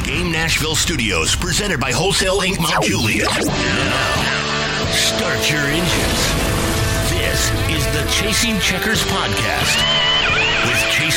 Game Nashville Studios, presented by Wholesale Inc. Mount Juliet. Now, start your engines. This is the Chasing Checkers podcast with Chase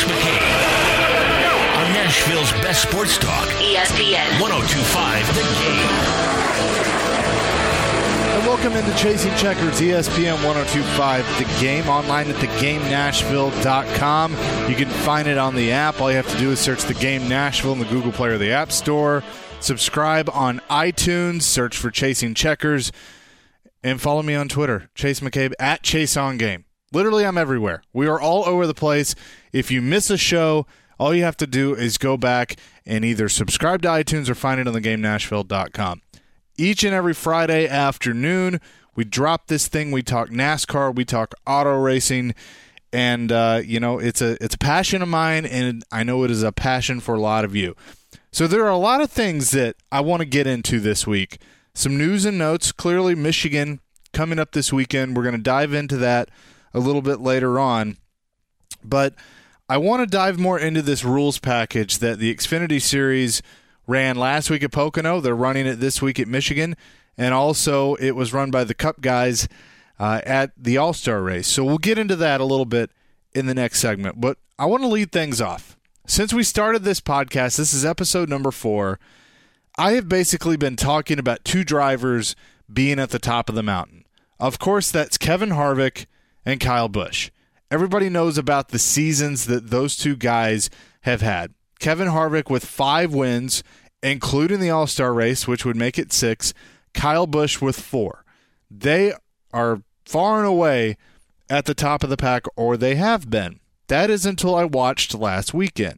McCabe on Nashville's best sports talk, ESPN 102.5 The Game. And welcome into Chasing Checkers, ESPN 102.5 The Game, online at thegamenashville.com. You can find it on the app. All you have to do is search The Game Nashville in the Google Play or the App Store. Subscribe on iTunes, search for Chasing Checkers, and follow me on Twitter, Chase McCabe, at ChaseOnGame. Literally, I'm everywhere. We are all over the place. If you miss a show, all you have to do is go back and either subscribe to iTunes or find it on thegamenashville.com. Each and every Friday afternoon, we drop this thing. We talk NASCAR, we talk auto racing, and it's a passion of mine, and I know it is a passion for a lot of you. So there are a lot of things that I want to get into this week. Some news and notes. Clearly, Michigan coming up this weekend. We're going to dive into that a little bit later on, but I want to dive more into this rules package that the Xfinity Series ran last week at Pocono. They're running it this week at Michigan. And also it was run by the Cup guys at the All-Star race. So we'll get into that a little bit in the next segment. But I want to lead things off. Since we started this podcast, this is episode number 4, I have basically been talking about two drivers being at the top of the mountain. Of course, that's Kevin Harvick and Kyle Busch. Everybody knows about the seasons that those two guys have had. Kevin Harvick with 5 wins, including the All-Star race, which would make it 6. Kyle Busch with 4. They are far and away at the top of the pack, or they have been. That is until I watched last weekend.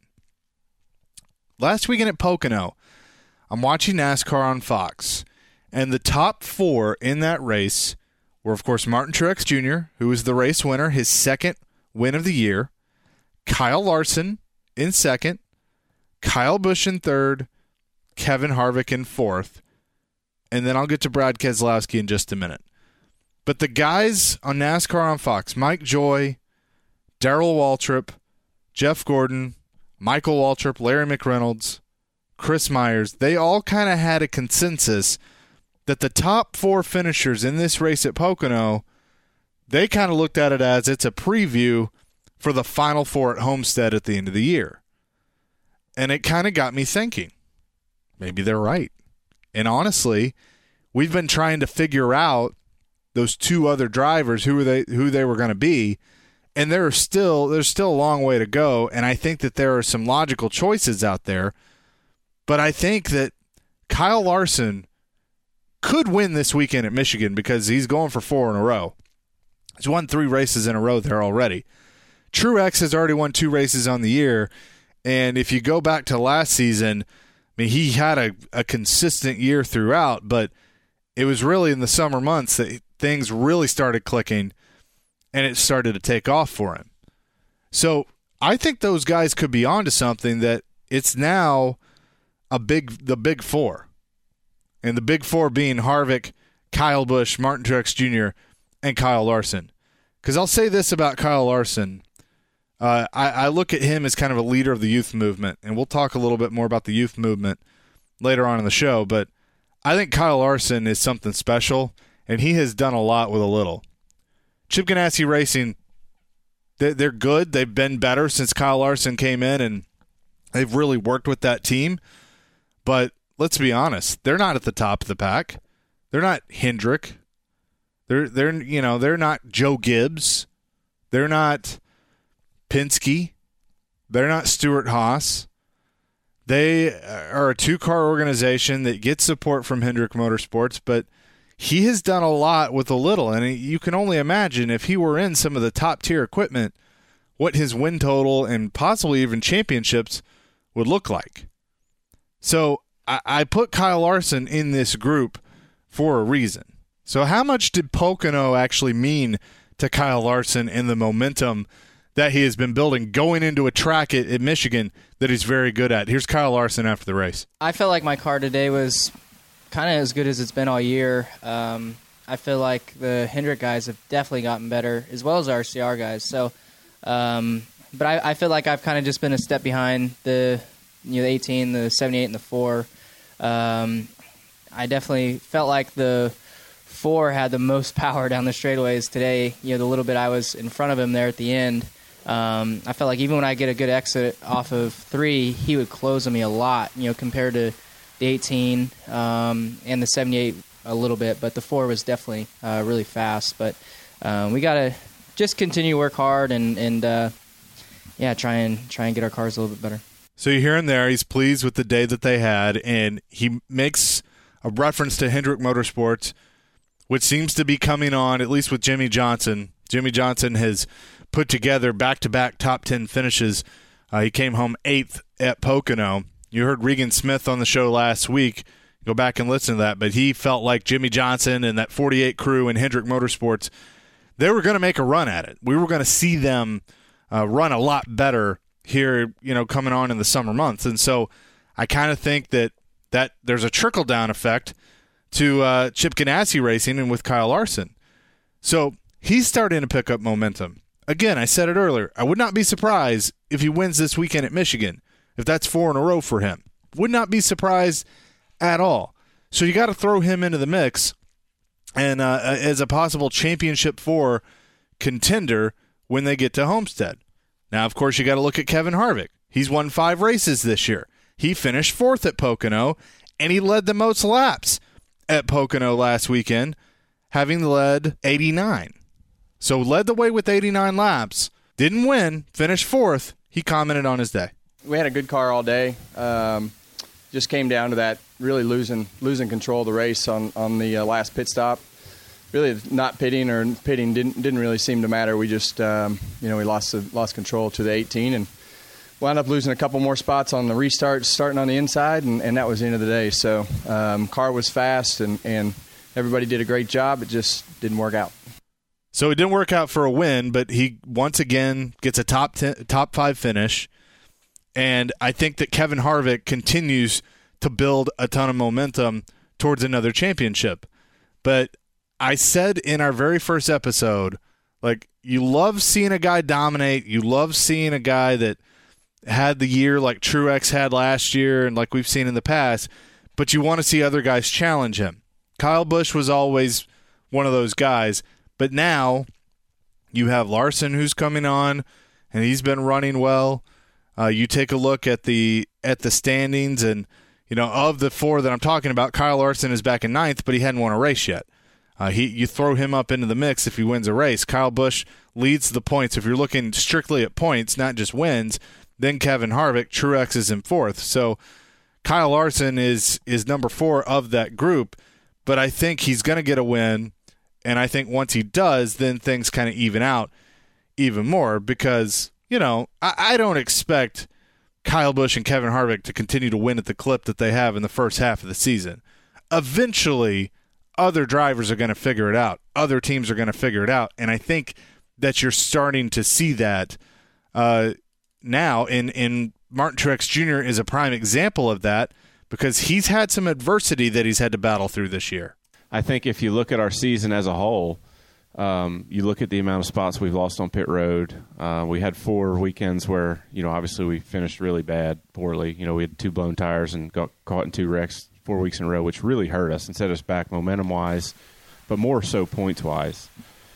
Last weekend at Pocono, I'm watching NASCAR on Fox, and the top 4 in that race were, of course, Martin Truex Jr., who was the race winner, his second win of the year, Kyle Larson in second, Kyle Busch in third, Kevin Harvick in fourth, and then I'll get to Brad Keselowski in just a minute. But the guys on NASCAR on Fox, Mike Joy, Darrell Waltrip, Jeff Gordon, Michael Waltrip, Larry McReynolds, Chris Myers, they all kind of had a consensus that the top 4 finishers in this race at Pocono, they kind of looked at it as it's a preview for the Final 4 at Homestead at the end of the year. And it kind of got me thinking, maybe they're right. And honestly, we've been trying to figure out those 2 other drivers, who they were going to be, and there's still a long way to go. And I think that there are some logical choices out there, but I think that Kyle Larson could win this weekend at Michigan because he's going for 4 in a row. He's won 3 races in a row there already. Truex has already won 2 races on the year. And if you go back to last season, I mean, he had a consistent year throughout, but it was really in the summer months that things really started clicking and it started to take off for him. So I think those guys could be onto something, that it's now the big 4. And the big 4 being Harvick, Kyle Busch, Martin Truex Jr., and Kyle Larson. Because I'll say this about Kyle Larson. I look at him as kind of a leader of the youth movement, and we'll talk a little bit more about the youth movement later on in the show, but I think Kyle Larson is something special, and he has done a lot with a little. Chip Ganassi Racing, they're good. They've been better since Kyle Larson came in, and they've really worked with that team, but let's be honest, they're not at the top of the pack. They're not Hendrick. They're not Joe Gibbs. They're not Penske. They're not Stewart Haas. They are a 2-car organization that gets support from Hendrick Motorsports, but he has done a lot with a little, and you can only imagine if he were in some of the top-tier equipment, what his win total and possibly even championships would look like. So I put Kyle Larson in this group for a reason. So how much did Pocono actually mean to Kyle Larson and the momentum that he has been building going into a track at Michigan that he's very good at? Here's Kyle Larson after the race. I felt like my car today was kind of as good as it's been all year. I feel like the Hendrick guys have definitely gotten better, as well as the RCR guys. So, but I feel like I've kind of just been a step behind the the 18, the 78, and the 4. I definitely felt like the 4 had the most power down the straightaways today. The little bit I was in front of him there at the end, I felt like even when I get a good exit off of 3, he would close on me a lot, compared to the 18 and the 78 a little bit. But the 4 was definitely really fast. But we got to just continue to work hard and try and get our cars a little bit better. So you hear him there. He's pleased with the day that they had, and he makes a reference to Hendrick Motorsports, which seems to be coming on, at least with Jimmie Johnson. Jimmie Johnson has put together back-to-back top 10 finishes. He came home 8th at Pocono. You heard Regan Smith on the show last week. Go back and listen to that. But he felt like Jimmie Johnson and that 48 crew in Hendrick Motorsports, they were going to make a run at it. We were going to see them run a lot better here, coming on in the summer months. And so I kind of think that there's a trickle-down effect to Chip Ganassi Racing and with Kyle Larson. So he's starting to pick up momentum. Again, I said it earlier, I would not be surprised if he wins this weekend at Michigan, if that's 4 in a row for him. Would not be surprised at all. So you got to throw him into the mix and as a possible championship 4 contender when they get to Homestead. Now, of course, you got to look at Kevin Harvick. He's won 5 races this year. He finished 4th at Pocono, and he led the most laps at Pocono last weekend, having led 89. So led the way with 89 laps, didn't win, finished 4th. He commented on his day. We had a good car all day. Just came down to that really losing control of the race on the last pit stop. Really not pitting didn't really seem to matter. We just we lost control to the 18 and wound up losing a couple more spots on the restart, starting on the inside, and that was the end of the day. So car was fast and everybody did a great job. It just didn't work out. So it didn't work out for a win, but he once again gets a top 5 finish. And I think that Kevin Harvick continues to build a ton of momentum towards another championship. But I said in our very first episode, like, you love seeing a guy dominate. You love seeing a guy that had the year like Truex had last year and like we've seen in the past, but you want to see other guys challenge him. Kyle Busch was always one of those guys, but now you have Larson who's coming on, and he's been running well. You take a look at the standings, and of the 4 that I'm talking about, Kyle Larson is back in 9th, but he hadn't won a race yet. You throw him up into the mix if he wins a race. Kyle Busch leads the points. If you're looking strictly at points, not just wins, then Kevin Harvick, Truex is in 4th. So Kyle Larson is number 4 of that group, but I think he's going to get a win, and I think once he does, then things kind of even out even more because, I don't expect Kyle Busch and Kevin Harvick to continue to win at the clip that they have in the first half of the season. Eventually, other drivers are going to figure it out. Other teams are going to figure it out, and I think that you're starting to see that now, in Martin Truex Jr. is a prime example of that because he's had some adversity that he's had to battle through this year. I think if you look at our season as a whole, you look at the amount of spots we've lost on pit road. We had 4 weekends where, obviously we finished really bad, poorly. We had 2 blown tires and got caught in 2 wrecks 4 weeks in a row, which really hurt us and set us back momentum-wise, but more so points-wise.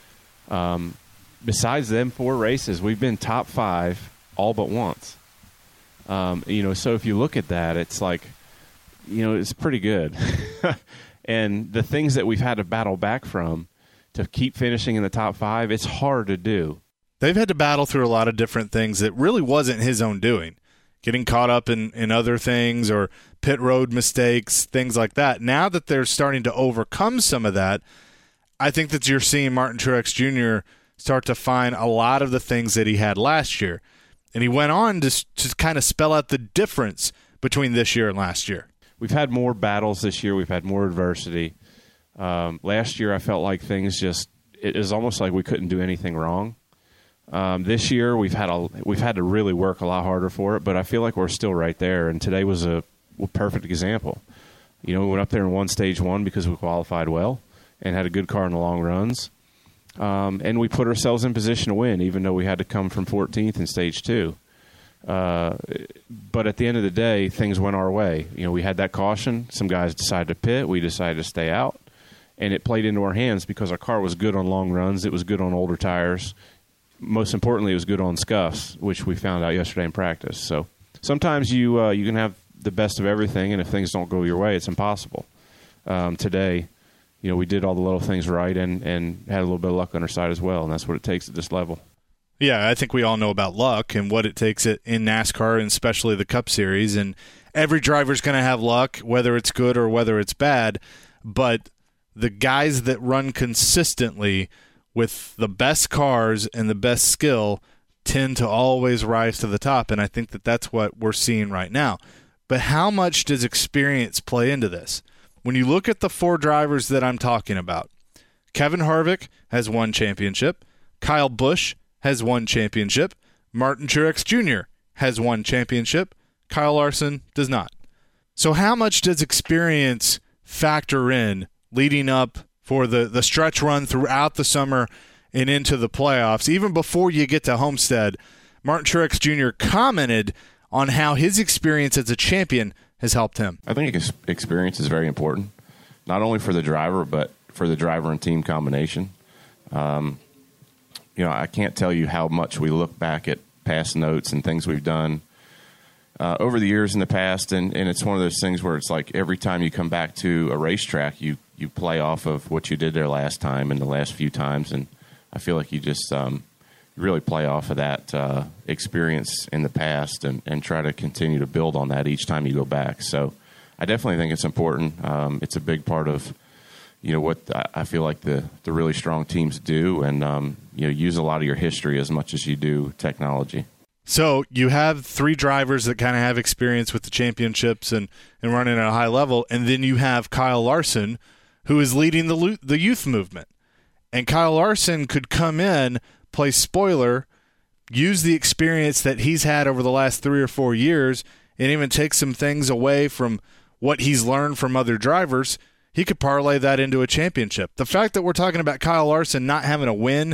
Besides them 4 races, we've been top 5 all but once. So if you look at that, it's like, it's pretty good. And the things that we've had to battle back from to keep finishing in the top 5, it's hard to do. They've had to battle through a lot of different things that really wasn't his own doing. Getting caught up in other things or pit road mistakes, things like that. Now that they're starting to overcome some of that, I think that you're seeing Martin Truex Jr. start to find a lot of the things that he had last year. And he went on to kind of spell out the difference between this year and last year. We've had more battles this year. We've had more adversity. Last year I felt like it was almost like we couldn't do anything wrong. This year we've had to really work a lot harder for it, but I feel like we're still right there. And today was a perfect example. We went up there and won stage 1 because we qualified well and had a good car in the long runs. And we put ourselves in position to win, even though we had to come from 14th in stage 2. But at the end of the day, things went our way. We had that caution. Some guys decided to pit. We decided to stay out. And it played into our hands because our car was good on long runs. It was good on older tires. Most importantly, it was good on scuffs, which we found out yesterday in practice. So sometimes you can have the best of everything, and if things don't go your way, it's impossible. Today, we did all the little things right and had a little bit of luck on our side as well, and that's what it takes at this level. Yeah, I think we all know about luck and what it takes in NASCAR, and especially the Cup Series. And every driver's going to have luck, whether it's good or whether it's bad. But the guys that run consistently with the best cars and the best skill tend to always rise to the top. And I think that that's what we're seeing right now. But how much does experience play into this? When you look at the 4 drivers that I'm talking about, Kevin Harvick has 1 championship. Kyle Busch has 1 championship. Martin Truex Jr. has 1 championship. Kyle Larson does not. So how much does experience factor in leading up for the stretch run throughout the summer and into the playoffs? Even before you get to Homestead, Martin Truex Jr. commented on how his experience as a champion has helped him. I think experience is very important, not only for the driver, but for the driver and team combination. I can't tell you how much we look back at past notes and things we've done over the years in the past, and it's one of those things where it's like every time you come back to a racetrack, you play off of what you did there last time and the last few times, and I feel like you just really play off of that experience in the past and try to continue to build on that each time you go back. So I definitely think it's important. It's a big part of what I feel like the really strong teams do, and use a lot of your history as much as you do technology. So you have 3 drivers that kind of have experience with the championships and running at a high level, and then you have Kyle Larson, who is leading the youth movement. And Kyle Larson could come in, play spoiler, use the experience that he's had over the last 3 or 4 years, and even take some things away from what he's learned from other drivers. He could parlay that into a championship. The fact that we're talking about Kyle Larson not having a win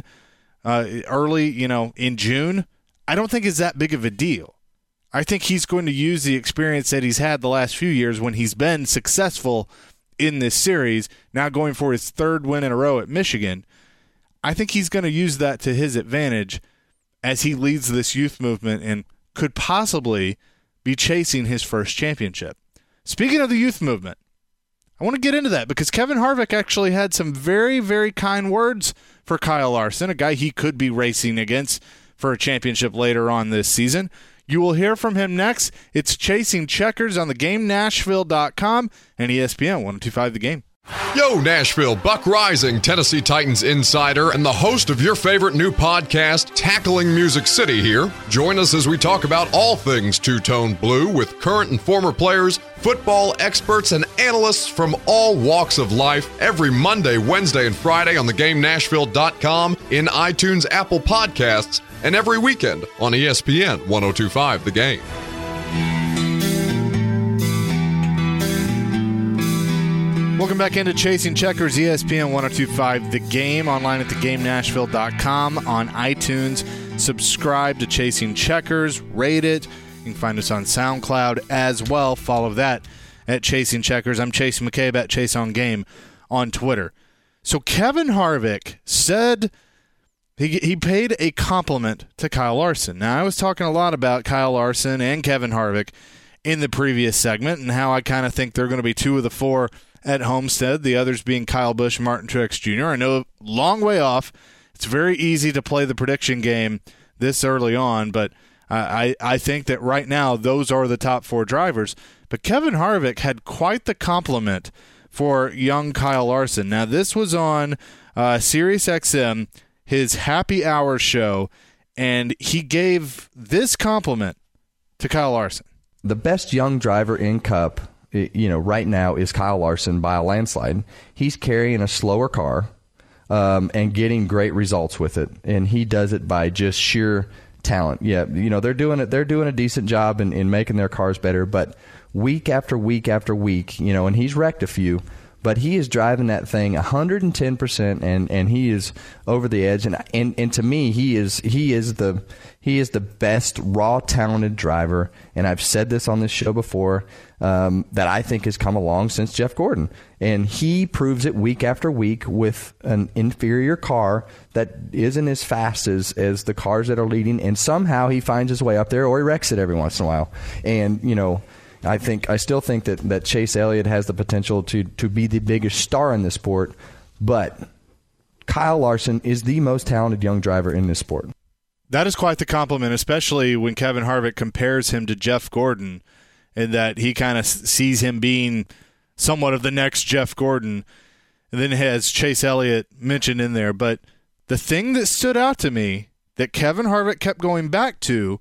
early, in June, I don't think is that big of a deal. I think he's going to use the experience that he's had the last few years when he's been successful in this series, now going for his 3rd win in a row at Michigan. I think he's going to use that to his advantage as he leads this youth movement and could possibly be chasing his first championship. Speaking of the youth movement, I want to get into that because Kevin Harvick actually had some very, very kind words for Kyle Larson, a guy he could be racing against for a championship later on this season. You will hear from him next. It's Chasing Checkers on thegamenashville.com and ESPN 102.5 The Game. Yo, Nashville, Buck Rising, Tennessee Titans insider, and the host of your favorite new podcast, Tackling Music City here. Join us as we talk about all things two-tone blue with current and former players, football experts, and analysts from all walks of life every Monday, Wednesday, and Friday on thegamenashville.com, in iTunes, Apple Podcasts, and every weekend on ESPN 102.5 The Game. Welcome back into Chasing Checkers, ESPN 102.5 The Game, online at thegamenashville.com, on iTunes. Subscribe to Chasing Checkers, rate it. You can find us on SoundCloud as well. Follow that at Chasing Checkers. I'm Chase McCabe at Chase on Game on Twitter. So Kevin Harvick said he paid a compliment to Kyle Larson. Now, I was talking a lot about Kyle Larson and Kevin Harvick in the previous segment and how I kind of think they're going to be 2 of the 4 at Homestead, the others being Kyle Busch, Martin Truex Jr. I know, long way off. It's very easy to play the prediction game this early on, but I think that right now those are the top 4 drivers. But Kevin Harvick had quite the compliment for young Kyle Larson. Now, this was on SiriusXM, his Happy Hour show, and he gave this compliment to Kyle Larson. The best young driver in Cup, right now is Kyle Larson by a landslide. He's carrying a slower car and getting great results with it, and he does it by just sheer talent. Yeah, they're doing it. They're doing a decent job in making their cars better, but week after week after week, and he's wrecked a few, but he is driving that thing 110%, and he is over the edge. And to me, he is the best raw talented driver. And I've said this on this show before, that I think has come along since Jeff Gordon. And he proves it week after week with an inferior car that isn't as fast as the cars that are leading. And somehow he finds his way up there, or he wrecks it every once in a while. And, I still think that Chase Elliott has the potential to be the biggest star in this sport. But Kyle Larson is the most talented young driver in this sport. That is quite the compliment, especially when Kevin Harvick compares him to Jeff Gordon, and that he kind of sees him being somewhat of the next Jeff Gordon, and then has Chase Elliott mentioned in there. But the thing that stood out to me that Kevin Harvick kept going back to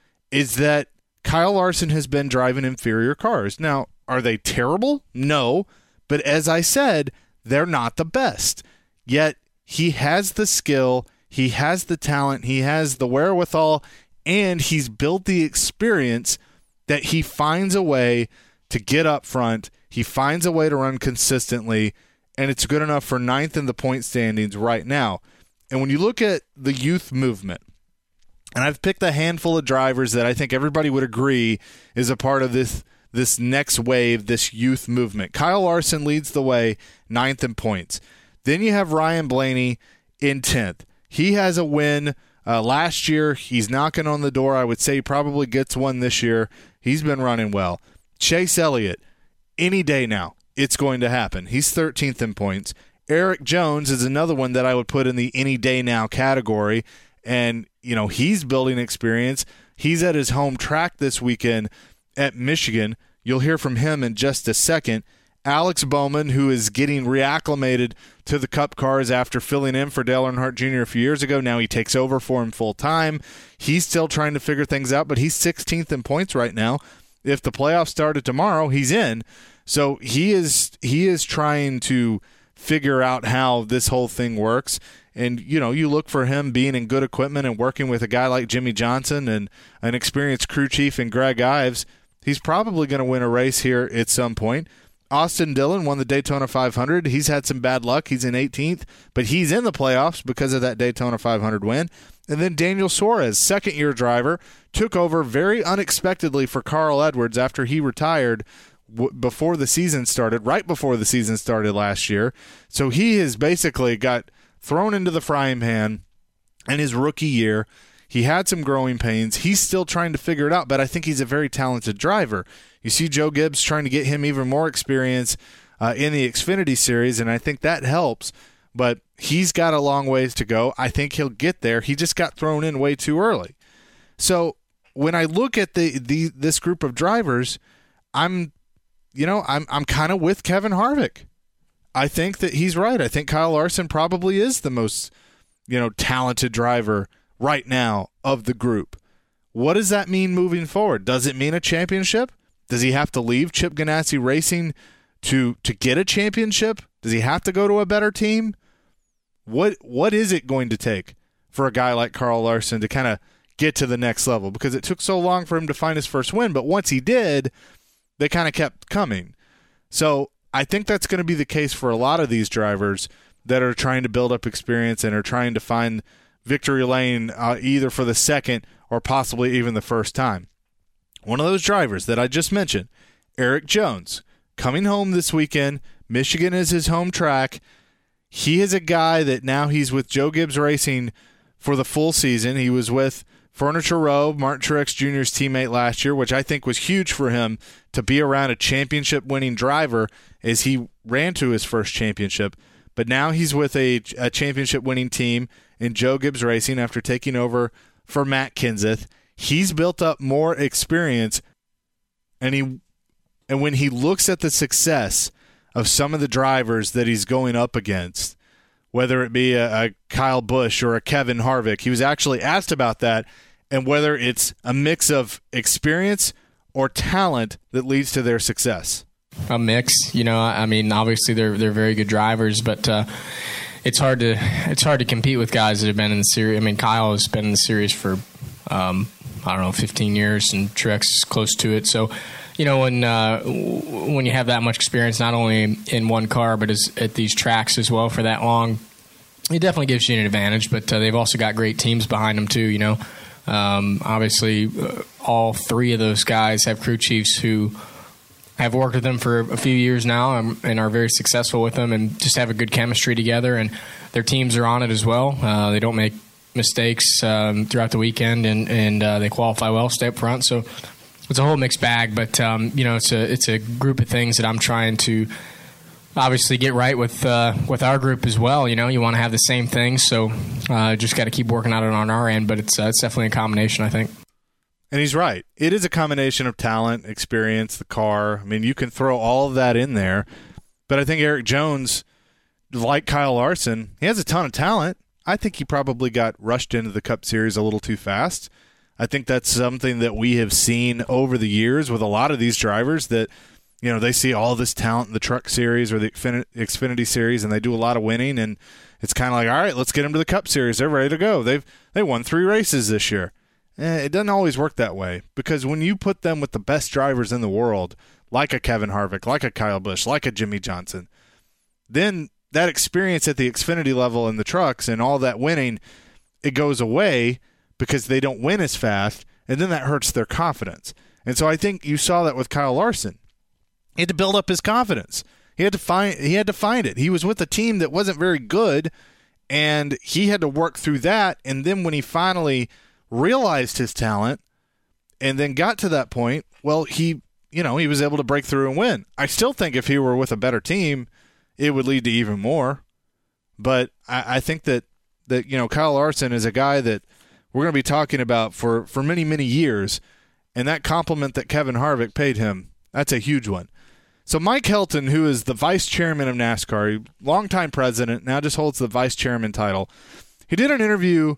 is that Kyle Larson has been driving inferior cars. Now, are they terrible? No. But as I said, they're not the best. Yet he has the skill, he has the talent, he has the wherewithal, and he's built the experience that he finds a way to get up front. He finds a way to run consistently, and it's good enough for 9th in the point standings right now. And when you look at the youth movement, and I've picked a handful of drivers that I think everybody would agree is a part of this next wave, this youth movement. Kyle Larson leads the way, 9th in points. Then you have Ryan Blaney in 10th. He has a win last year. He's knocking on the door. I would say he probably gets one this year. He's been running well. Chase Elliott, any day now, it's going to happen. He's 13th in points. Eric Jones is another one that I would put in the any day now category. And, he's building experience. He's at his home track this weekend at Michigan. You'll hear from him in just a second. Alex Bowman, who is getting reacclimated to the Cup cars after filling in for Dale Earnhardt Jr. a few years ago. Now he takes over for him full time. He's still trying to figure things out, but he's 16th in points right now. If the playoffs started tomorrow, he's in. So he is trying to figure out how this whole thing works. And, you look for him being in good equipment and working with a guy like Jimmy Johnson and an experienced crew chief in Greg Ives. He's probably going to win a race here at some point. Austin Dillon won the Daytona 500. He's had some bad luck. He's in 18th, but he's in the playoffs because of that Daytona 500 win. And then Daniel Suarez, second-year driver, took over very unexpectedly for Carl Edwards after he retired before the season started, right before the season started last year. So he has basically got thrown into the frying pan in his rookie year. He had some growing pains. He's still trying to figure it out, but I think he's a very talented driver. You see Joe Gibbs trying to get him even more experience in the Xfinity Series, and I think that helps. But he's got a long ways to go. I think he'll get there. He just got thrown in way too early. So when I look at this group of drivers, I'm kind of with Kevin Harvick. I think that he's right. I think Kyle Larson probably is the most, talented driver right now of the group. What does that mean moving forward? Does it mean a championship? Does he have to leave Chip Ganassi Racing to get a championship? Does he have to go to a better team? What is it going to take for a guy like Kyle Larson to kind of get to the next level? Because it took so long for him to find his first win, but once he did, they kind of kept coming. So I think that's going to be the case for a lot of these drivers that are trying to build up experience and are trying to find victory lane either for the second or possibly even the first time. One of those drivers that I just mentioned, Eric Jones, coming home this weekend. Michigan is his home track. He is a guy that now he's with Joe Gibbs Racing for the full season. He was with Furniture Row, Martin Truex Jr.'s teammate last year, which I think was huge for him to be around a championship-winning driver as he ran to his first championship. But now he's with a championship-winning team in Joe Gibbs Racing after taking over for Matt Kenseth. He's built up more experience, and when he looks at the success of some of the drivers that he's going up against, whether it be a Kyle Busch or a Kevin Harvick, he was actually asked about that, and whether it's a mix of experience or talent that leads to their success. A mix, obviously they're very good drivers, but it's hard to compete with guys that have been in the series. Kyle has been in the series for 15 years, and Truex is close to it. So you know, when you have that much experience, not only in one car, but at these tracks as well for that long, it definitely gives you an advantage. But they've also got great teams behind them too, you know. Obviously, all three of those guys have crew chiefs who have worked with them for a few years now and are very successful with them and just have a good chemistry together, and their teams are on it as well. They don't make mistakes throughout the weekend, and they qualify well, stay up front. So it's a whole mixed bag, but you know, it's a group of things that I'm trying to obviously get right with our group as well. You know, you want to have the same things, so just got to keep working on it on our end. But it's definitely a combination, I think. And he's right. It is a combination of talent, experience, the car. I mean, you can throw all of that in there. But I think Erik Jones, like Kyle Larson, he has a ton of talent. I think he probably got rushed into the Cup Series a little too fast. I think that's something that we have seen over the years with a lot of these drivers that, you know, they see all this talent in the Truck Series or the Xfinity Series, and they do a lot of winning, and it's kind of like, all right, let's get them to the Cup Series. They're ready to go. They won 3 races this year. It doesn't always work that way, because when you put them with the best drivers in the world, like a Kevin Harvick, like a Kyle Busch, like a Jimmy Johnson, then that experience at the Xfinity level in the trucks and all that winning, it goes away because they don't win as fast, and then that hurts their confidence. And so I think you saw that with Kyle Larson. He had to build up his confidence. He had to find it. He was with a team that wasn't very good, and he had to work through that. And then when he finally realized his talent and then got to that point, well, he was able to break through and win. I still think if he were with a better team, it would lead to even more. But I think that you know, Kyle Larson is a guy that we're going to be talking about for many, many years, and that compliment that Kevin Harvick paid him, that's a huge one. So Mike Helton, who is the vice chairman of NASCAR, longtime president, now just holds the vice chairman title, he did an interview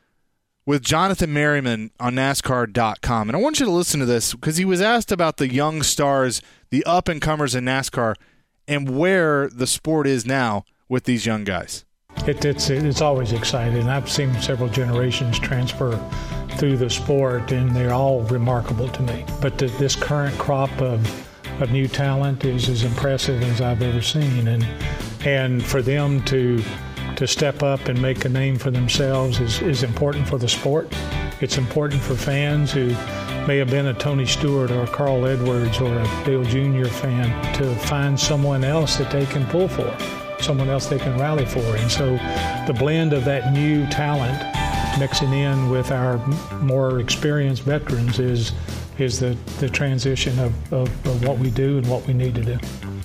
with Jonathan Merriman on NASCAR.com. And I want you to listen to this because he was asked about the young stars, the up-and-comers in NASCAR, and where the sport is now with these young guys. It's always exciting. I've seen several generations transfer through the sport, and they're all remarkable to me. But this current crop of new talent is as impressive as I've ever seen. And for them to step up and make a name for themselves is important for the sport. It's important for fans who may have been a Tony Stewart or a Carl Edwards or a Dale Jr. fan to find someone else that they can pull for, someone else they can rally for. And so the blend of that new talent mixing in with our more experienced veterans is the transition of what we do and what we need to do.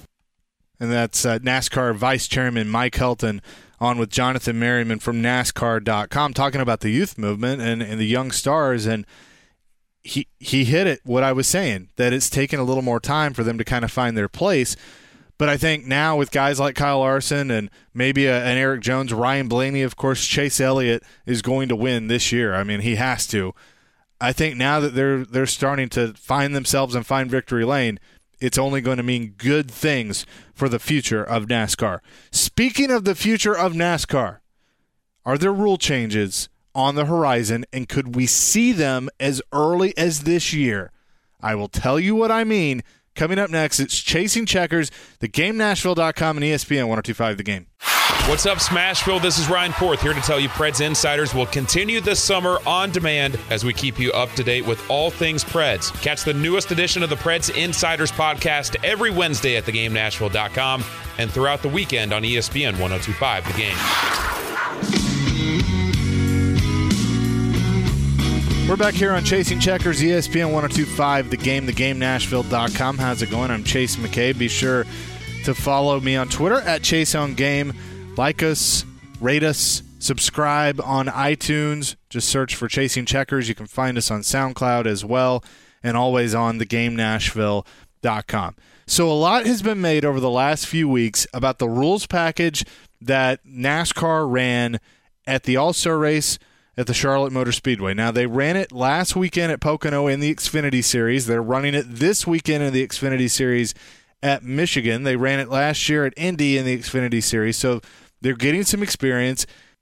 And that's NASCAR Vice Chairman Mike Helton on with Jonathan Merriman from NASCAR.com talking about the youth movement and the young stars. And he hit it, what I was saying, that it's taken a little more time for them to kind of find their place. But I think now with guys like Kyle Larson and maybe an Erik Jones, Ryan Blaney, of course, Chase Elliott is going to win this year. I mean, he has to. I think now that they're starting to find themselves and find victory lane, it's only going to mean good things for the future of NASCAR. Speaking of the future of NASCAR, are there rule changes on the horizon, and could we see them as early as this year? I will tell you what I mean. Coming up next, it's Chasing Checkers, theGameNashville.com, and ESPN 102.5 The Game. What's up, Smashville? This is Ryan Porth here to tell you Preds Insiders will continue this summer on demand as we keep you up to date with all things Preds. Catch the newest edition of the Preds Insiders podcast every Wednesday at theGameNashville.com and throughout the weekend on ESPN 102.5 The Game. We're back here on Chasing Checkers, ESPN 102.5 The Game, theGameNashville.com. How's it going? I'm Chase McKay. Be sure to follow me on Twitter at ChaseOnGame. Like us, rate us, subscribe on iTunes. Just search for Chasing Checkers. You can find us on SoundCloud as well, and always on theGameNashville.com. So a lot has been made over the last few weeks about the rules package that NASCAR ran at the All-Star race at the Charlotte Motor Speedway. Now, they ran it last weekend at Pocono in the Xfinity Series. They're running it this weekend in the Xfinity Series at Michigan. They ran it last year at Indy in the Xfinity Series. So they're getting some experience.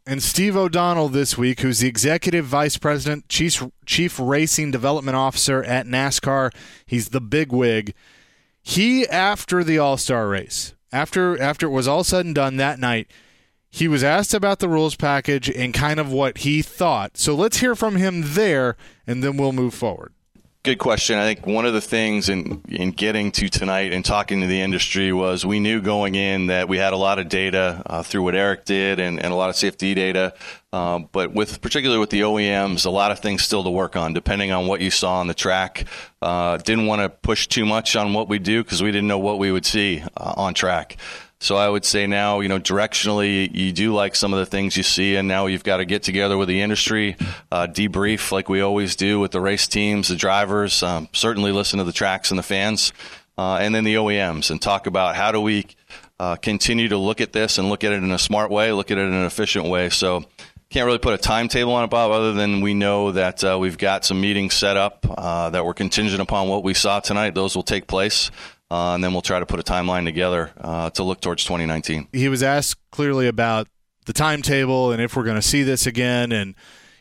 And Steve O'Donnell this week, who's the Executive Vice President, Chief Racing Development Officer at NASCAR. He's the bigwig. He, after the All-Star race, after it was all said and done that night, he was asked about the rules package and kind of what he thought. So let's hear from him there, and then we'll move forward. Good question. I think one of the things in getting to tonight and talking to the industry was we knew going in that we had a lot of data through what Eric did and a lot of CFD data. But particularly with the OEMs, a lot of things still to work on, depending on what you saw on the track. Didn't want to push too much on what we do because we didn't know what we would see on track. So I would say now, directionally, you do like some of the things you see, and now you've got to get together with the industry, debrief like we always do with the race teams, the drivers, certainly listen to the tracks and the fans, and then the OEMs, and talk about how do we continue to look at this and look at it in a smart way, look at it in an efficient way. So can't really put a timetable on it, Bob, other than we know that we've got some meetings set up that were contingent upon what we saw tonight. Those will take place. And then we'll try to put a timeline together to look towards 2019. He was asked clearly about the timetable and if we're going to see this again and,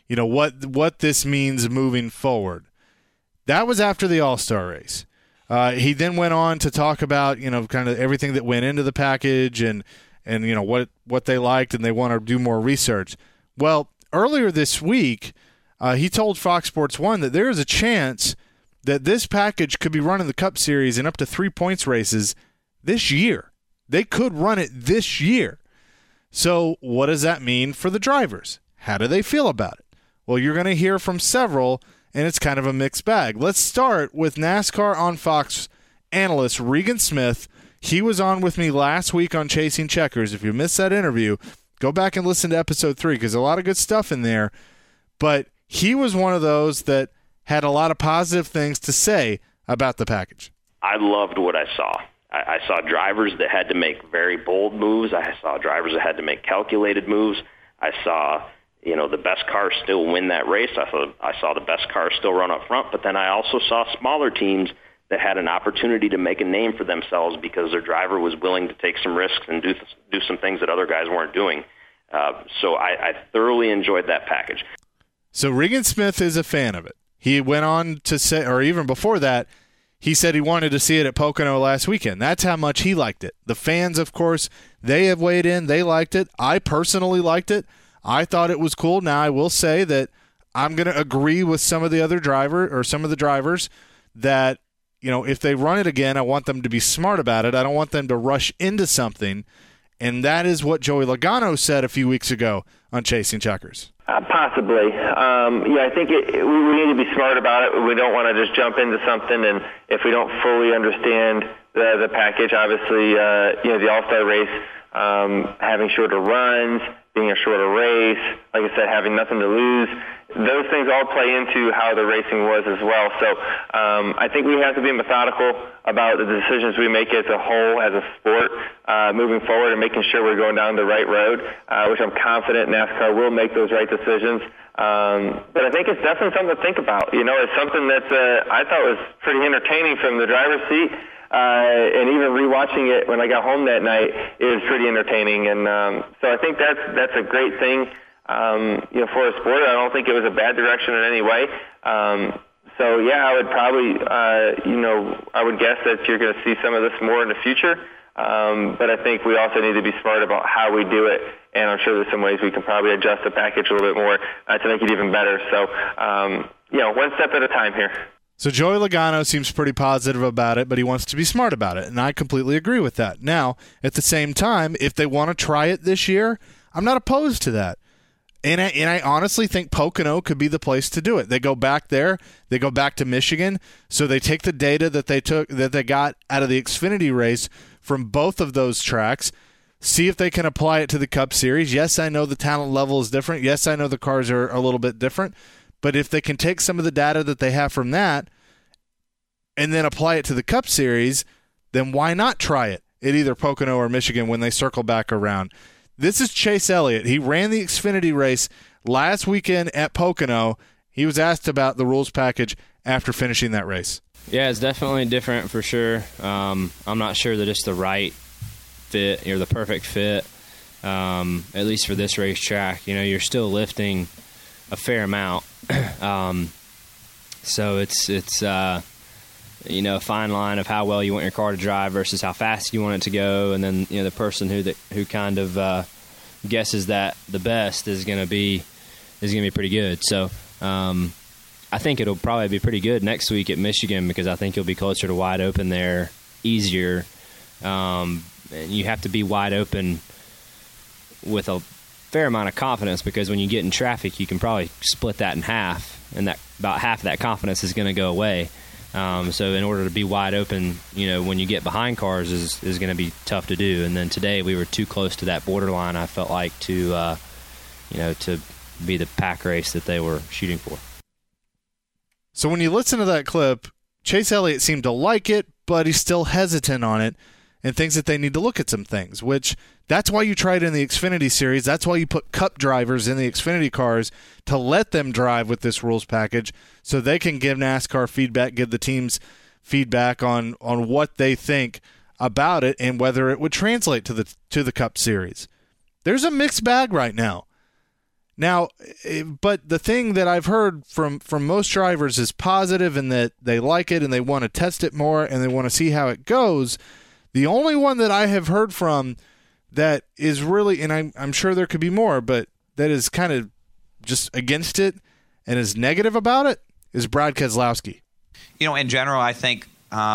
what this means moving forward. That was after the All-Star race. He then went on to talk about, kind of everything that went into the package and what they liked, and they want to do more research. Well, earlier this week, he told Fox Sports 1 that there is a chance that this package could be running the Cup Series in up to 3 points races this year. They could run it this year. So what does that mean for the drivers? How do they feel about it? Well, you're going to hear from several, and it's kind of a mixed bag. Let's start with NASCAR on Fox analyst Regan Smith. He was on with me last week on Chasing Checkers. If you missed that interview, go back and listen to episode 3 because a lot of good stuff in there. But he was one of those that had a lot of positive things to say about the package. I loved what I saw. I saw drivers that had to make very bold moves. I saw drivers that had to make calculated moves. I saw, the best car still win that race. I saw the best car still run up front. But then I also saw smaller teams that had an opportunity to make a name for themselves because their driver was willing to take some risks and do some things that other guys weren't doing. So I thoroughly enjoyed that package. So Regan Smith is a fan of it. He went on to say, or even before that, he said he wanted to see it at Pocono last weekend. That's how much he liked it. The fans, of course, they have weighed in. They liked it. I personally liked it. I thought it was cool. Now, I will say that I'm going to agree with some of the drivers that, if they run it again, I want them to be smart about it. I don't want them to rush into something. And that is what Joey Logano said a few weeks ago on Chasing Checkers. Possibly. I think we need to be smart about it. We don't want to just jump into something, and if we don't fully understand the package, obviously, the All-Star race, having shorter runs, being a shorter race, like I said, having nothing to lose, those things all play into how the racing was as well. So I think we have to be methodical about the decisions we make as a whole, as a sport, moving forward and making sure we're going down the right road, which I'm confident NASCAR will make those right decisions. But I think it's definitely something to think about. It's something that I thought was pretty entertaining from the driver's seat. And even rewatching it when I got home that night, it was pretty entertaining. And so I think that's a great thing, for a sport. I don't think it was a bad direction in any way. So I would probably, I would guess that you're going to see some of this more in the future. But I think we also need to be smart about how we do it. And I'm sure there's some ways we can probably adjust the package a little bit more to make it even better. So, one step at a time here. So Joey Logano seems pretty positive about it, but he wants to be smart about it, and I completely agree with that. Now, at the same time, if they want to try it this year, I'm not opposed to that. And I honestly think Pocono could be the place to do it. They go back there, they go back to Michigan, so they take the data that they got out of the Xfinity race from both of those tracks, see if they can apply it to the Cup Series. Yes, I know the talent level is different. Yes, I know the cars are a little bit different. But if they can take some of the data that they have from that and then apply it to the Cup Series, then why not try it at either Pocono or Michigan when they circle back around? This is Chase Elliott. He ran the Xfinity race last weekend at Pocono. He was asked about the rules package after finishing that race. Yeah, it's definitely different for sure. I'm not sure that it's the right fit or the perfect fit. at least for this racetrack. You're still lifting a fair amount. So it's a fine line of how well you want your car to drive versus how fast you want it to go, and then the person who kind of guesses that the best is going to be pretty good. So I think it'll probably be pretty good next week at Michigan, because I think you'll be closer to wide open there, easier. And you have to be wide open with a fair amount of confidence, because when you get in traffic, you can probably split that in half, and that about half of that confidence is going to go away. So in order to be wide open, when you get behind cars is going to be tough to do. And then today we were too close to that borderline, I felt like, to be the pack race that they were shooting for. So when you listen to that clip, Chase Elliott seemed to like it, but he's still hesitant on it and thinks that they need to look at some things, which that's why you tried in the Xfinity Series. That's why you put Cup drivers in the Xfinity cars, to let them drive with this rules package so they can give NASCAR feedback, give the teams feedback on what they think about it and whether it would translate to the Cup Series. There's a mixed bag right now. But the thing that I've heard from most drivers is positive, and that they like it and they want to test it more and they want to see how it goes. The only one that I have heard from that is really, and I'm sure there could be more, but that is kind of just against it and is negative about it, is Brad Keselowski. In general, I think,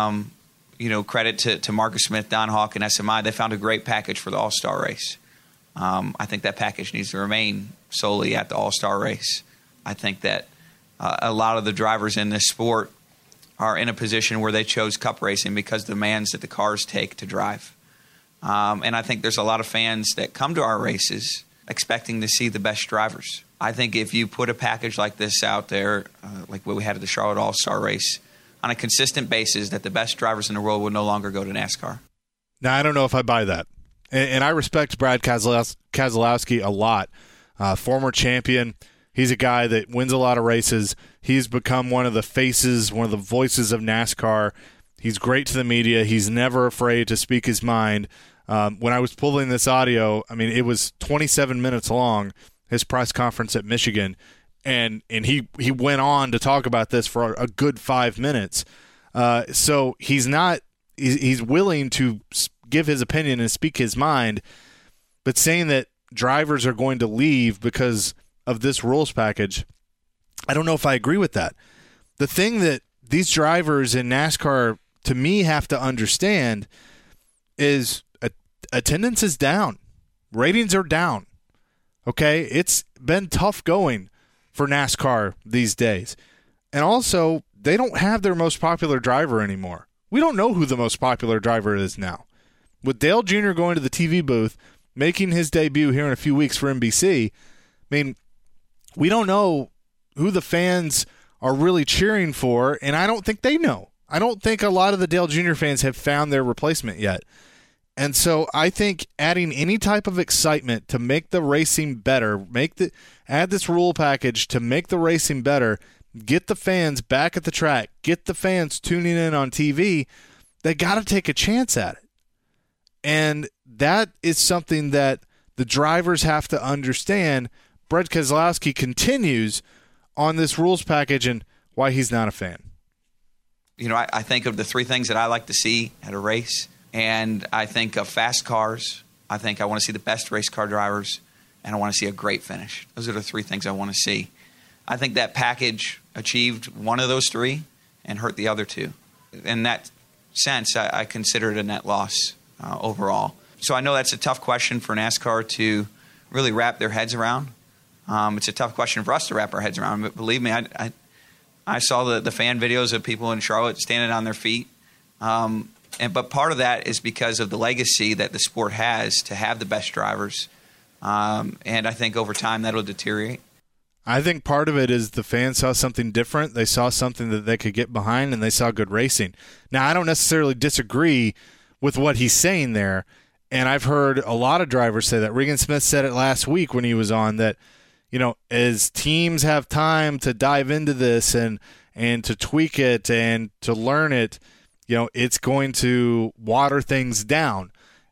credit to Marcus Smith, Don Hawk, and SMI. They found a great package for the All-Star race. I think that package needs to remain solely at the All-Star race. I think that a lot of the drivers in this sport are in a position where they chose Cup racing because of the demands that the cars take to drive. And I think there's a lot of fans that come to our races expecting to see the best drivers. I think if you put a package like this out there, like what we had at the Charlotte All-Star race, on a consistent basis, that the best drivers in the world would no longer go to NASCAR. Now, I don't know if I buy that. And I respect Brad Keselowski a lot. Former champion. He's a guy that wins a lot of races. He's become one of the faces, one of the voices of NASCAR. He's great to the media. He's never afraid to speak his mind. When I was pulling this audio, it was 27 minutes long, his press conference at Michigan, and he went on to talk about this for a good 5 minutes. So he's willing to give his opinion and speak his mind, but saying that drivers are going to leave because of this rules package, I don't know if I agree with that. The thing that these drivers in NASCAR, to me, have to understand is attendance is down. Ratings are down. Okay? It's been tough going for NASCAR these days. And also, they don't have their most popular driver anymore. We don't know who the most popular driver is now. With Dale Jr. going to the TV booth, making his debut here in a few weeks for NBC, we don't know who the fans are really cheering for, and I don't think they know. I don't think a lot of the Dale Jr. fans have found their replacement yet. And so I think adding any type of excitement to make the racing better, add this rule package to make the racing better, get the fans back at the track, get the fans tuning in on TV, they got to take a chance at it. And that is something that the drivers have to understand. Brad Keselowski continues on this rules package and why he's not a fan. I think of the three things that I like to see at a race, and I think of fast cars. I think I want to see the best race car drivers, and I want to see a great finish. Those are the three things I want to see. I think that package achieved one of those three and hurt the other two. In that sense, I consider it a net loss overall. So I know that's a tough question for NASCAR to really wrap their heads around. It's a tough question for us to wrap our heads around. But believe me, I saw the fan videos of people in Charlotte standing on their feet. But part of that is because of the legacy that the sport has to have the best drivers. And I think over time that'll deteriorate. I think part of it is the fans saw something different. They saw something that they could get behind, and they saw good racing. Now, I don't necessarily disagree with what he's saying there, and I've heard a lot of drivers say that. Regan Smith said it last week when he was on that, as teams have time to dive into this and to tweak it and to learn it, it's going to water things down.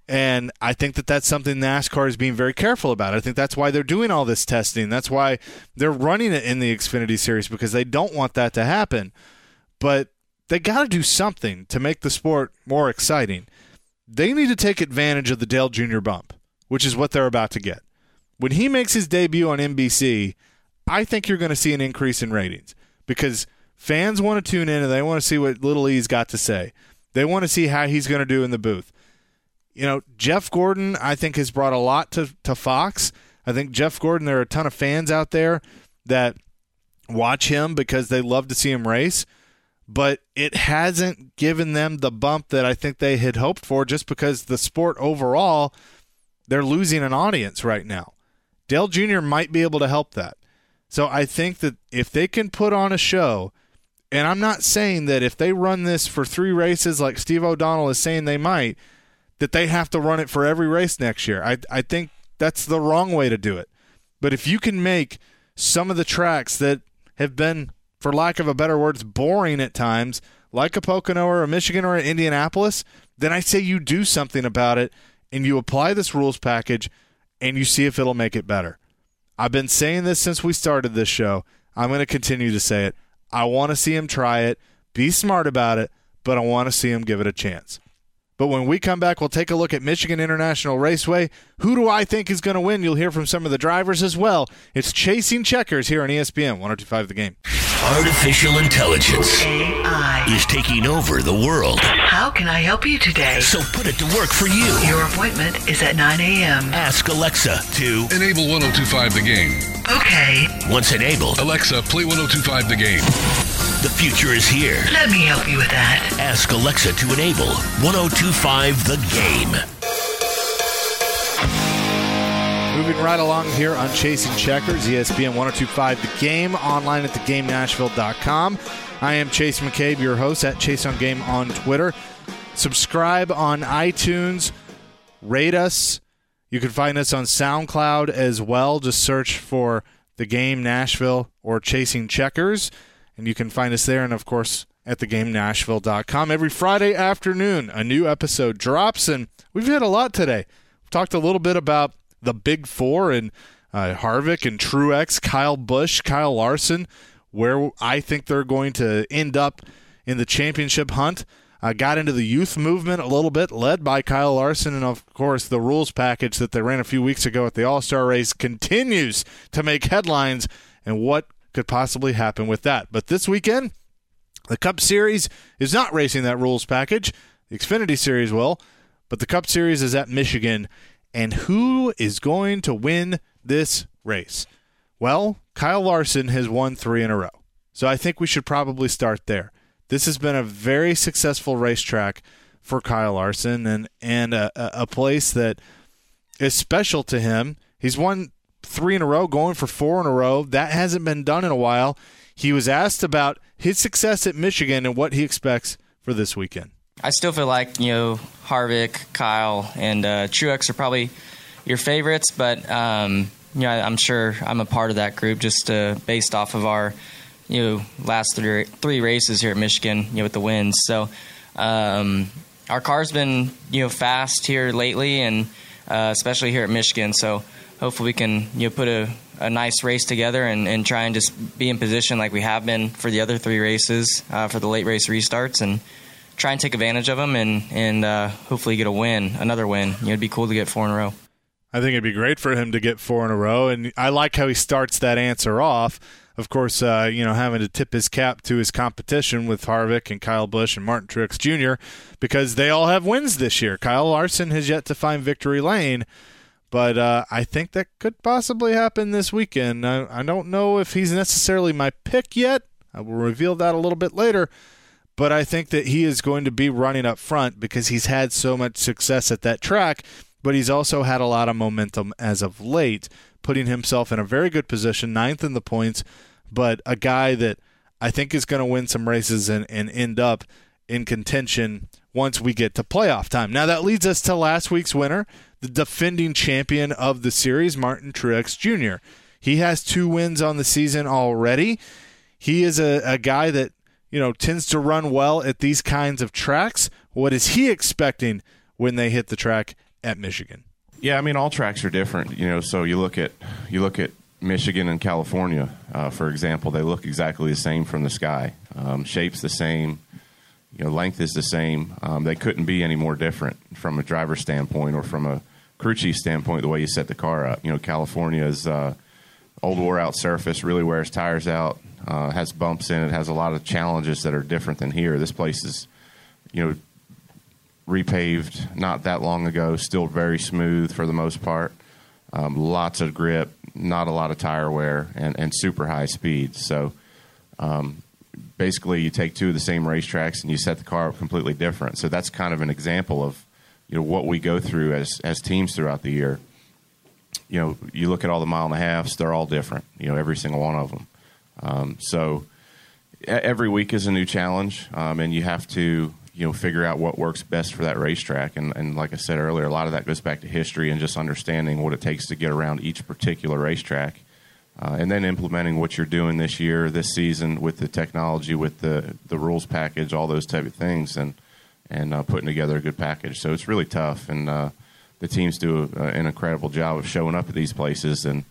And I think that that's something NASCAR is being very careful about. I think that's why they're doing all this testing. That's why they're running it in the Xfinity Series, because they don't want that to happen. But they got to do something to make the sport more exciting. They need to take advantage of the Dale Jr. bump, which is what they're about to get. When he makes his debut on NBC, I think you're going to see an increase in ratings because fans want to tune in and they want to see what Little E's got to say. They want to see how he's going to do in the booth. You know, Jeff Gordon, I think, has brought a lot to Fox. I think Jeff Gordon, there are a ton of fans out there that watch him because they love to see him race, but it hasn't given them the bump that I think they had hoped for just because the sport overall, they're losing an audience right now. Dale Jr. might be able to help that. So I think that if they can put on a show, and I'm not saying that if they run this for 3 races like Steve O'Donnell is saying they might, that they have to run it for every race next year. I think that's the wrong way to do it. But if you can make some of the tracks that have been, for lack of a better words, boring at times, like a Pocono or a Michigan or an Indianapolis, then I say you do something about it and you apply this rules package and you see if it'll make it better. I've been saying this since we started this show. I'm going to continue to say it. I want to see him try it, be smart about it, but I want to see him give it a chance. But when we come back, we'll take a look at Michigan International Raceway. Who do I think is going to win? You'll hear from some of the drivers as well. It's Chasing Checkers here on ESPN 102.5 The Game. Artificial intelligence AI is taking over the world. How can I help you today? So put it to work for you. Your appointment is at 9 a.m. Ask Alexa to enable 102.5 The Game. Okay. Once enabled, Alexa, play 102.5 The Game. The future is here. Let me help you with that. Ask Alexa to enable 102.5 The Game. Moving right along here on Chasing Checkers, ESPN 102.5 The Game, online at thegamenashville.com. I am Chase McCabe, your host at Chase on Game on Twitter. Subscribe on iTunes. Rate us. You can find us on SoundCloud as well. Just search for The Game Nashville or Chasing Checkers. And you can find us there and, of course, at thegamenashville.com. Every Friday afternoon, a new episode drops, and we've hit a lot today. We've talked a little bit about the Big Four and Harvick and Truex, Kyle Busch, Kyle Larson, where I think they're going to end up in the championship hunt. Got into the youth movement a little bit, led by Kyle Larson, and, of course, the rules package that they ran a few weeks ago at the All-Star race continues to make headlines, and what could possibly happen with that. But this weekend, the Cup Series is not racing that rules package. The Xfinity Series will, but the Cup Series is at Michigan. And who is going to win this race? Well, Kyle Larson has won 3 in a row. So I think we should probably start there. This has been a very successful racetrack for Kyle Larson and a place that is special to him. He's won 3 in a row, going for 4 in a row. That hasn't been done in a while. He was asked about his success at Michigan and what he expects for this weekend. I still feel like, Harvick, Kyle, and Truex are probably your favorites, but, I'm sure I'm a part of that group just based off of our, last 3 races here at Michigan, with the wins. So our car's been, fast here lately, and especially here at Michigan. So hopefully we can, put a nice race together and try and just be in position like we have been for the other 3 races for the late race restarts and try and take advantage of them and hopefully get another win. It'd be cool to get 4 in a row. I think it'd be great for him to get 4 in a row, and I like how he starts that answer off. Of course, having to tip his cap to his competition with Harvick and Kyle Busch and Martin Truex Jr. because they all have wins this year. Kyle Larson has yet to find victory lane, but I think that could possibly happen this weekend. I don't know if he's necessarily my pick yet. I will reveal that a little bit later. But I think that he is going to be running up front because he's had so much success at that track, but he's also had a lot of momentum as of late, putting himself in a very good position, 9th in the points, but a guy that I think is going to win some races and end up in contention once we get to playoff time. Now that leads us to last week's winner, the defending champion of the series, Martin Truex Jr. He has 2 wins on the season already. He is a guy that tends to run well at these kinds of tracks. What is he expecting when they hit the track at Michigan. Yeah, I mean, all tracks are different. So you look at Michigan and California, for example. They look exactly the same from the sky. Shape's the same. Length is the same. They couldn't be any more different from a driver standpoint or from a crew chief standpoint, the way you set the car up. California's old wore-out surface, really wears tires out, has bumps in it, has a lot of challenges that are different than here. This place is, repaved not that long ago, still very smooth for the most part. Lots of grip, not a lot of tire wear, and super high speed. So basically you take two of the same racetracks and you set the car up completely different. So that's kind of an example of what we go through as teams throughout the year. You look at all the mile and a halves, they're all different, every single one of them. So every week is a new challenge, and you have to figure out what works best for that racetrack. And like I said earlier, a lot of that goes back to history and just understanding what it takes to get around each particular racetrack, and then implementing what you're doing this year, this season, with the technology, with the rules package, all those type of things, and putting together a good package. So it's really tough, and the teams do an incredible job of showing up at these places and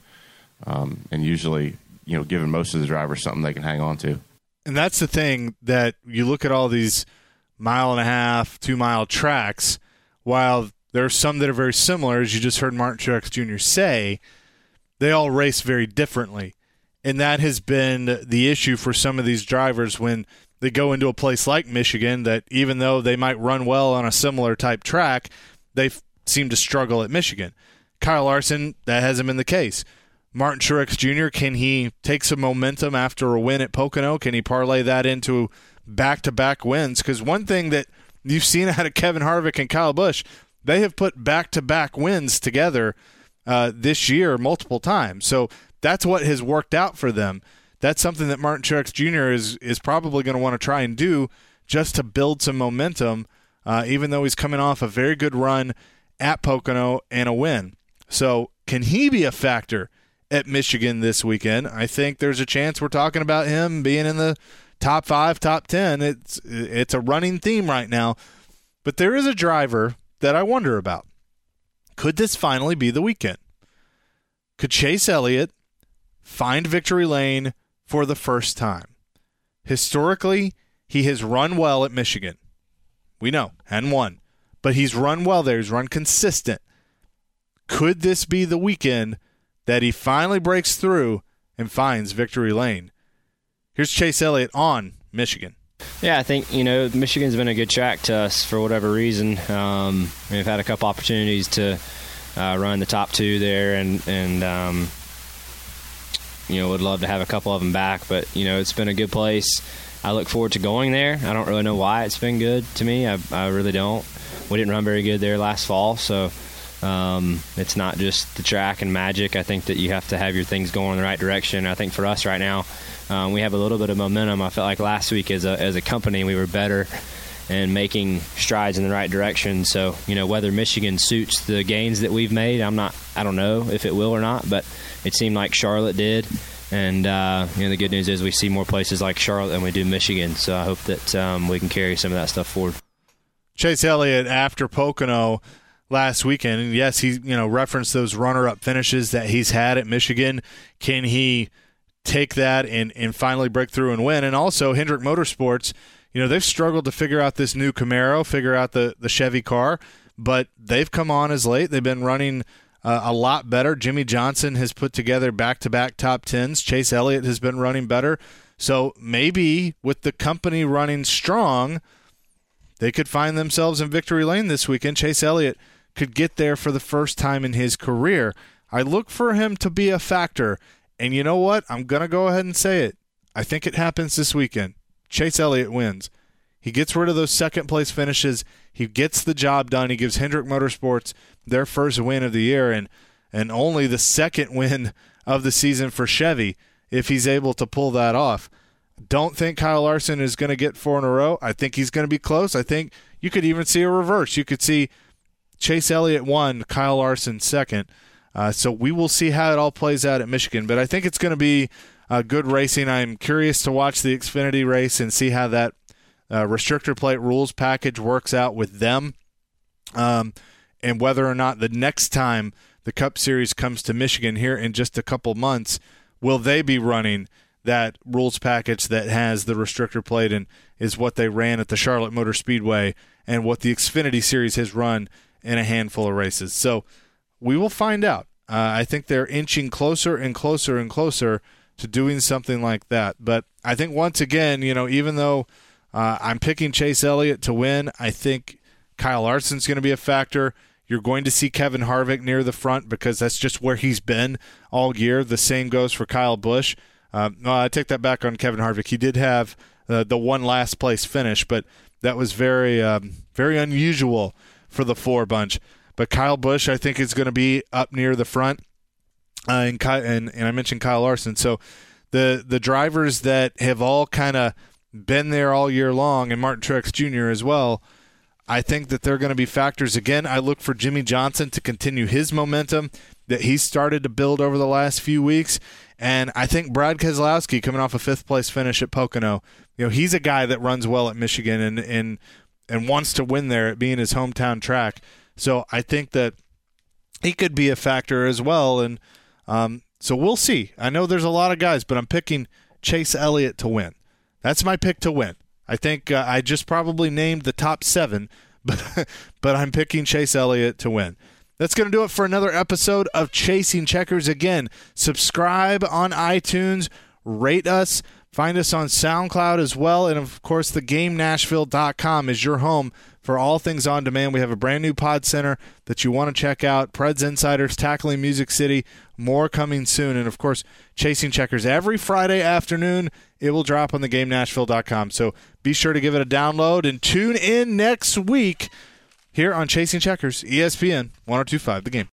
usually giving most of the drivers something they can hang on to. And that's the thing, that you look at all these 1.5-mile, 2-mile tracks, while there are some that are very similar, as you just heard Martin Truex Jr. say, they all race very differently. And that has been the issue for some of these drivers when they go into a place like Michigan, that even though they might run well on a similar type track, they seem to struggle at Michigan. Kyle Larson, that hasn't been the case. Martin Truex Jr., can he take some momentum after a win at Pocono? Can he parlay that into back-to-back wins? Because one thing that you've seen out of Kevin Harvick and Kyle Busch, they have put back-to-back wins together this year multiple times. So that's what has worked out for them. That's something that Martin Truex Jr. is probably going to want to try and do just to build some momentum, even though he's coming off a very good run at Pocono and a win. So can he be a factor at Michigan this weekend? I think there's a chance we're talking about him being in the top 5, top 10. It's a running theme right now. But there is a driver that I wonder about. Could this finally be the weekend? Could Chase Elliott find victory lane for the first time? Historically, he has run well at Michigan. We know, hadn't won. But he's run well there. He's run consistent. Could this be the weekend that he finally breaks through and finds victory lane? Here's Chase Elliott on Michigan. Yeah, I think, Michigan's been a good track to us for whatever reason. We've had a couple opportunities to run the top 2 there, and would love to have a couple of them back. But, it's been a good place. I look forward to going there. I don't really know why it's been good to me. I really don't. We didn't run very good there last fall, so it's not just the track and magic. I think that you have to have your things going in the right direction. I think for us right now, we have a little bit of momentum. I felt like last week as a company we were better and making strides in the right direction. So, whether Michigan suits the gains that we've made, I don't know if it will or not, but it seemed like Charlotte did. And, the good news is we see more places like Charlotte than we do Michigan. So I hope that we can carry some of that stuff forward. Chase Elliott after Pocono last weekend, and yes, he referenced those runner-up finishes that he's had at Michigan. Can he take that and finally break through and win? And also Hendrick Motorsports, they've struggled to figure out this new Camaro, figure out the Chevy car, but they've come on as late. They've been running a lot better. Jimmy Johnson has put together back-to-back top 10s. Chase Elliott has been running better. So maybe with the company running strong, they could find themselves in victory lane this weekend. Chase Elliott could get there for the first time in his career. I look for him to be a factor. And you know what? I'm going to go ahead and say it. I think it happens this weekend. Chase Elliott wins. He gets rid of those second-place finishes. He gets the job done. He gives Hendrick Motorsports their first win of the year and only the second win of the season for Chevy if he's able to pull that off. Don't think Kyle Larson is going to get 4 in a row. I think he's going to be close. I think you could even see a reverse. You could see Chase Elliott 1, Kyle Larson 2nd. So we will see how it all plays out at Michigan. But I think it's going to be good racing. I'm curious to watch the Xfinity race and see how that restrictor plate rules package works out with them. and whether or not the next time the Cup Series comes to Michigan here in just a couple months, will they be running that rules package that has the restrictor plate and is what they ran at the Charlotte Motor Speedway and what the Xfinity Series has run in a handful of races. So we will find out. I think they're inching closer and closer and closer to doing something like that. But I think once again, even though I'm picking Chase Elliott to win, I think Kyle Larson's going to be a factor. You're going to see Kevin Harvick near the front because that's just where he's been all year. The same goes for Kyle Busch. No, I take that back on Kevin Harvick. He did have the one last place finish, but that was very, very unusual for the 4 bunch. But Kyle Busch, I think, is going to be up near the front, and I mentioned Kyle Larson. So the drivers that have all kind of been there all year long, and Martin Truex Jr. as well, I think that they're going to be factors. Again, I look for Jimmy Johnson to continue his momentum that he's started to build over the last few weeks. And I think Brad Keselowski, coming off a 5th-place finish at Pocono, he's a guy that runs well at Michigan and wants to win there, it being his hometown track. So I think that he could be a factor as well. And so we'll see. I know there's a lot of guys, but I'm picking Chase Elliott to win. That's my pick to win. I think I just probably named the top 7, but I'm picking Chase Elliott to win. That's going to do it for another episode of Chasing Checkers. Again, subscribe on iTunes, rate us, find us on SoundCloud as well, and of course, thegamenashville.com is your home for all things on demand. We have a brand new pod center that you want to check out. Preds Insiders, Tackling Music City, more coming soon. And of course, Chasing Checkers every Friday afternoon. It will drop on thegamenashville.com. So be sure to give it a download and tune in next week here on Chasing Checkers, ESPN 102.5 The Game.